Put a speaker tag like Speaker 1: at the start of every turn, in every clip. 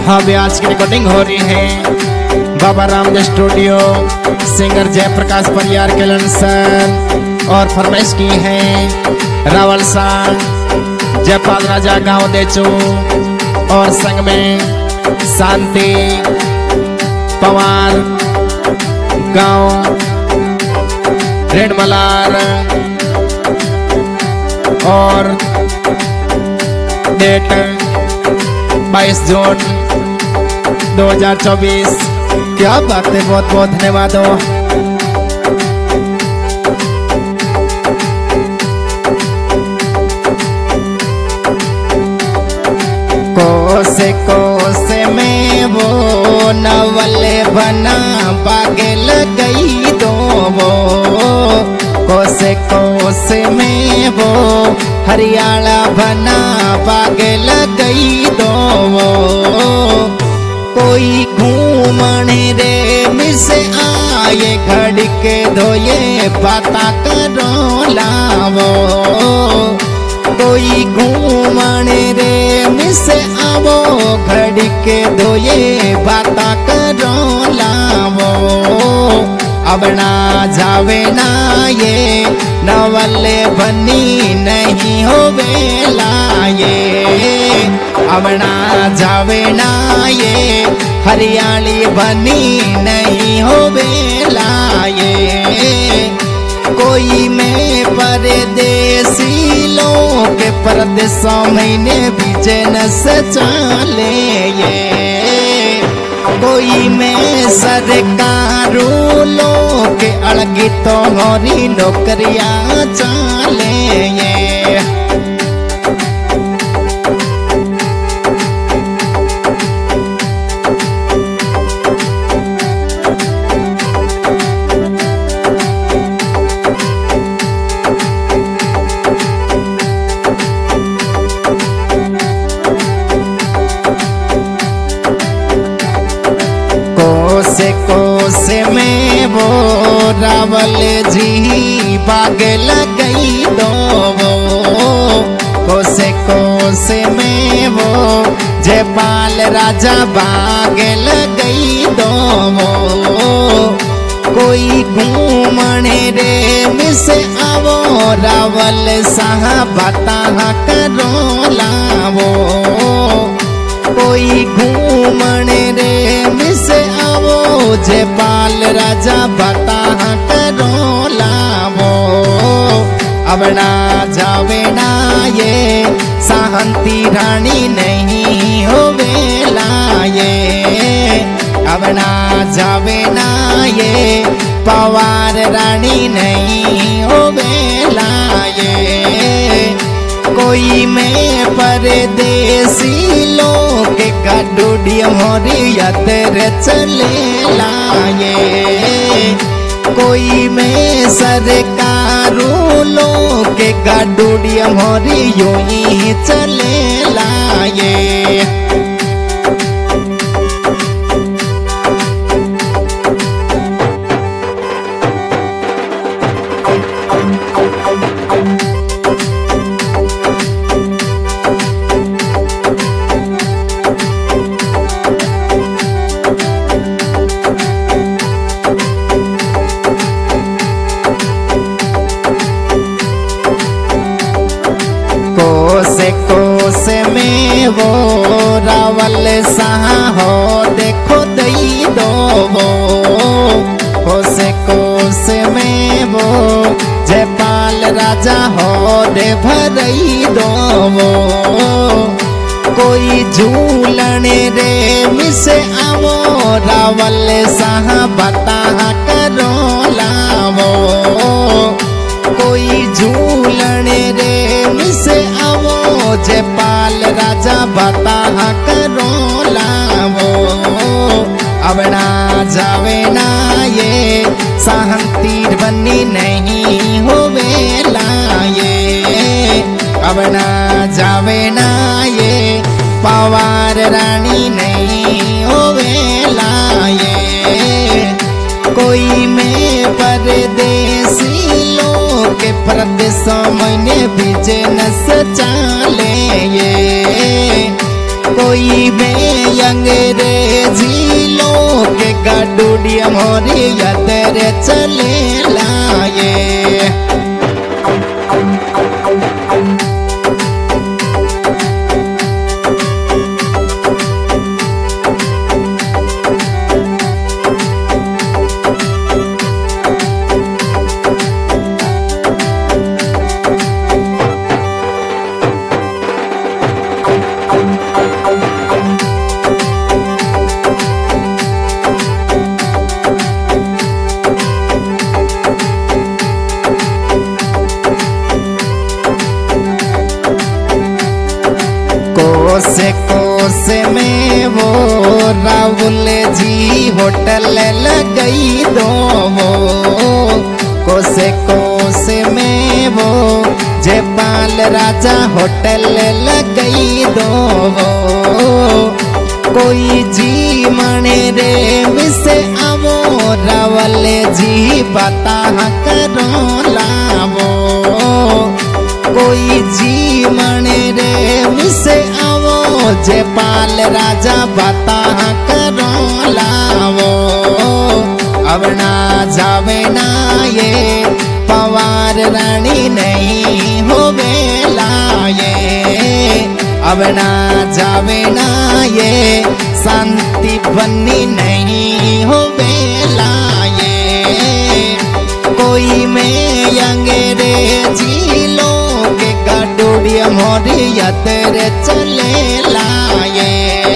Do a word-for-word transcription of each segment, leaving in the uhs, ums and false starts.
Speaker 1: हाँ भी आज की रिकॉर्डिंग हो रही है बाबा राम स्टूडियो, सिंगर जयप्रकाश परियार केलन सर और फरमाइश की है रावल सांग जयपाल राजा गांव देचू और संग में शांति पवार गांव रेड मलार और डेट बाईस जून दो हज़ार चौबीस। क्या बात है, बहुत बहुत धन्यवाद हो। कोसे कोसे में वो नवले बना पागल गई दो वो, कोसे कोसे में वो हरियाणा बना पागल गई दो वो। कोई घूमने रे मिसे आए घड़ के धोए पता करो लावो, कोई घूमने रे मिसे आवो घड़ के धोए पता करो लावो। अब ना जावे ना ये नवले बनी नहीं हो बेलाये, अब ना जावे ना ये हरियाली बनी नहीं हो बेलाये। कोई में परदेसी लोग परदेसों महीने बिजनेस चले ये, कोई में सरकारों लोग अड़गी तो होरी नौकरियां चले ये। कोसे कोसे में वो रावल जी पागल गई दो वो, कोसे कोसे में वो जयपाल राजा पागल गई दो वो। कोई घूमने रे मिसे आवो रावल साहब बता करो लावो, कोई घूमने रे मिसे आवो जयपाल राजा बता करो लावो। अब ना जावे ना ये शांति रानी नहीं हो बेलाये, अब ना जावे ना ये पवार रानी नहीं हो बेलाये। कोई में परदेसी लोग का डूडिया मोरी यादर चले लाए, कोई में सरकारों लोग का डूडिया मोरी यूं ही चले लाए। कोसे कोसे में वो रावल सहा हो देखो दई दो वो, कोसे कोसे में वो जयपाल राजा हो दे भरई दो वो। कोई झूलने रे मिसे आवो रावल सहा बता करो लावो, कोई झूलने रे मिसे आवो जयपाल राजा बता करो लावो। अब ना जावे ना ये शांति बनी नहीं हो बेलाये, अब ना जावे ना ये पवार रानी नहीं हो बेलाये। कोई में परदेसी लोग परदेसों महीने बिजनेस चले ये, कोई में अंग्रेजी लोग गाडूडिया मोरी यादर चले लाए। कोसे कोसे में वो राहुल जी होटल लगई दो वो। कोसे कोसे में वो जयपाल राजा होटल लगई दो वो। कोई जी मणे रे मिसे आवो रावल जी बता करो लावो। कोई जी मणे रे मिसे आवो जयपाल राजा बता करो लावो। अब ना जावे ना ये पवार रानी नहीं होवे लाए। अब ना जावे ना ये शांति बनी नहीं होवे लाए। कोई में अंग्रेजी लोग गाडूडिया मोरी यादर चले लाए।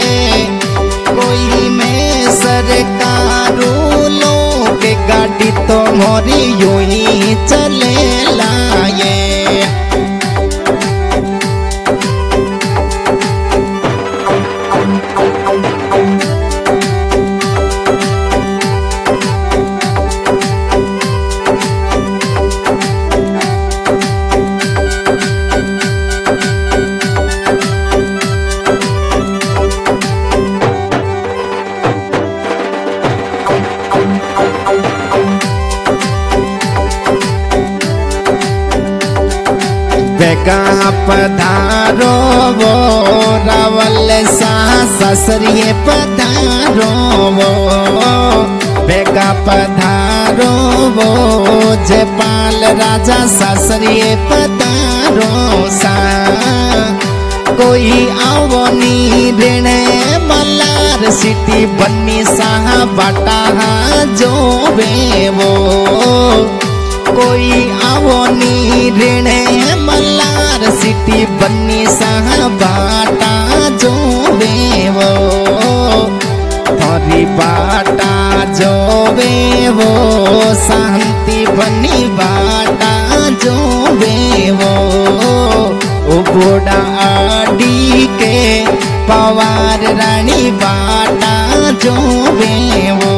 Speaker 1: कोई में सरकारू लोग गाड़ी तो मोरी यूं ही चले लाए। बेगा पधारो वो रावल सा ससरिये पधारो वो। बेगा पधारो वो जयपाल राजा ससरिये पधारो सा। कोई आवो नी ऋणे मल्लार सिटी बन्नी सा बाटा जो वे वो। कोई आवो नी ऋणे मल्लार सिटी बन्नी सा बाटा जो वे वो। थोरी बाटा जो वे वो शांति बन्नी बाटा जो वे वो। ओ बोड़ा आडी के पवार रानी बाटा जो वे वो।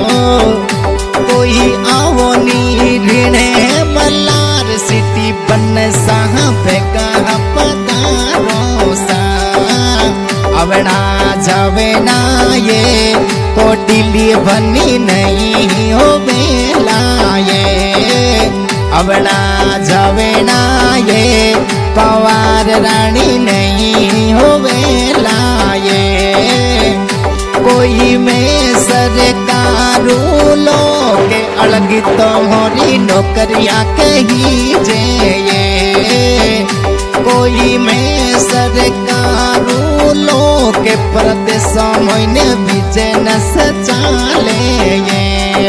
Speaker 1: कोई आवो नी ऋणे मल्लार सिटी बन सा बेगा पधारो सा। अवना जावे ना ये कोटिली बनी नहीं होवे लाए। अवना जावे ना ये पवार रानी नहीं होवे लाए। कोई में सरकारू लोग अलगी तो मोरी नौकरिया कही जे। कोई में सरकारू लोग प्रदेश मोइने बिजनेस चाले।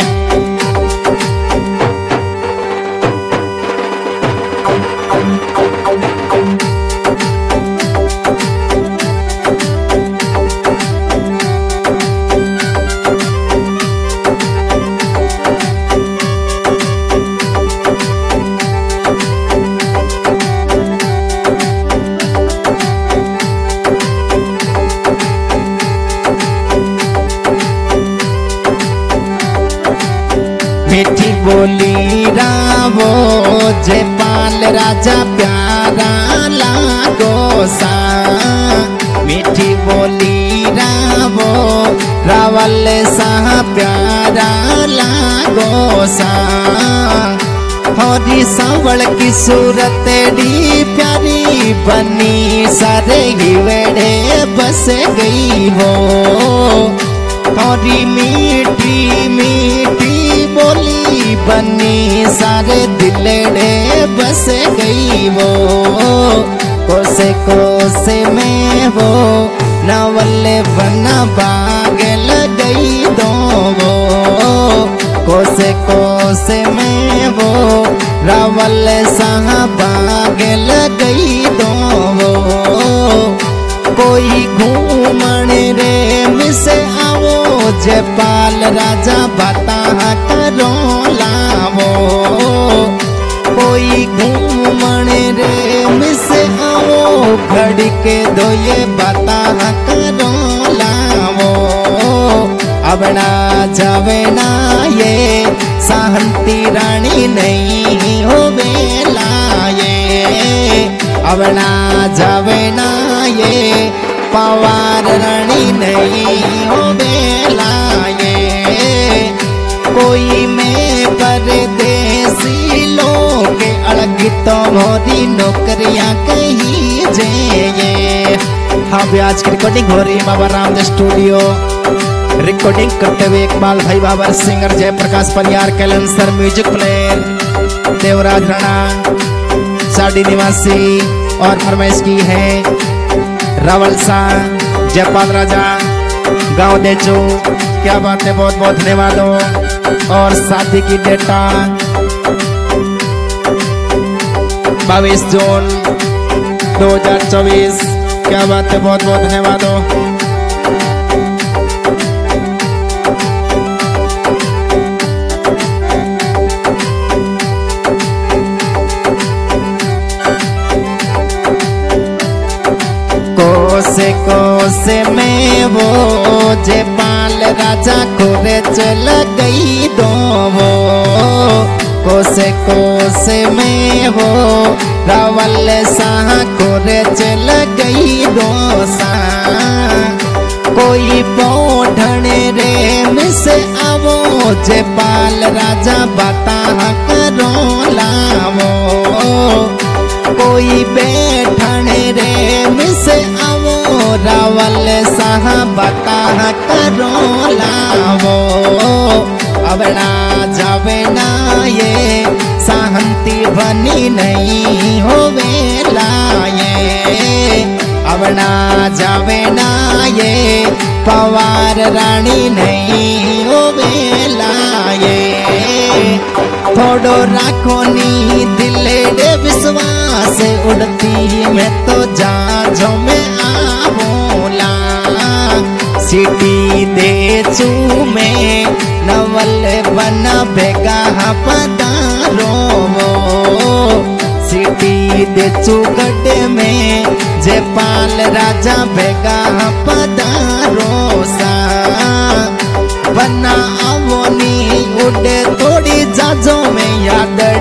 Speaker 1: मीठी बोली रावो जयपाल राजा प्यारा लागो सा। मीठी बोली रावो रावल सा प्यारा लागो सा। हरी सांवल की सूरत डी प्यारी बनी सारे ही वेड़े बस गई हो। थोड़ी मीठी मीठी बोली बनी सारे दिलड़े बस गई वो। कोसे कोसे में वो नवले बना बाग लगई दो वो। कोसे कोसे में वो रावल सहा बाग लगई दो वो। कोई घूमण रे मिसे आवो जयपाल राजा बता करो लावो। कोई घूमण रे मिसे आवो घड़ी के दो ये बता करो लावो। अब ना जावे ना ये सहंती रानी नहीं हो बेलाये। अब ना जावे ना ये पवार रानी नहीं हो बेलाये। कोई में परदेसी लोग अड़गी तो मोरी नौकरियां कहीं जे। हाँ भी आज की रिकॉर्डिंग हो रही है बाबा राम स्टूडियो। रिकॉर्डिंग करते हुए इकबाल भाई बाबर, सिंगर जयप्रकाश परियार, कैलेंसर म्यूजिक प्लेयर देवराज राणा, साड़ी निवासी और फरमाइश की है रावल सा जयपाल राजा गांव देचो। क्या बात है, बहुत बहुत धन्यवाद। और शादी की डेटा बाईस जून दो हजार चौबीस। क्या बात है, बहुत बहुत धन्यवाद। कोसे कोसे में वो जयपाल राजा खोरे चल गई दो वो। कोसे कोसे में वो रावल शाह खोरे चल गई दो सा। कोई पौधन रे मिसे आवो जयपाल राजा बता करो लावो। कोई बैठन रे मिसे आवो रावल साह बता करो लावो। अब ना जावे ना ये सहंती बनी नहीं होवे लाये। अब ना जावे ना ये पवार रानी नहीं होवे लाये। थोड़ो राखो नी दिले दे विश्वास उड़ती मैं तो जाजो में आवोला। सिटी दे चू में नवल बना बेगा पदारो। सिटी दे चू गड्ढे में जयपाल राजा बेगा पदारो सा। बना आवो नी उड़े थोड़ी जाजो में याद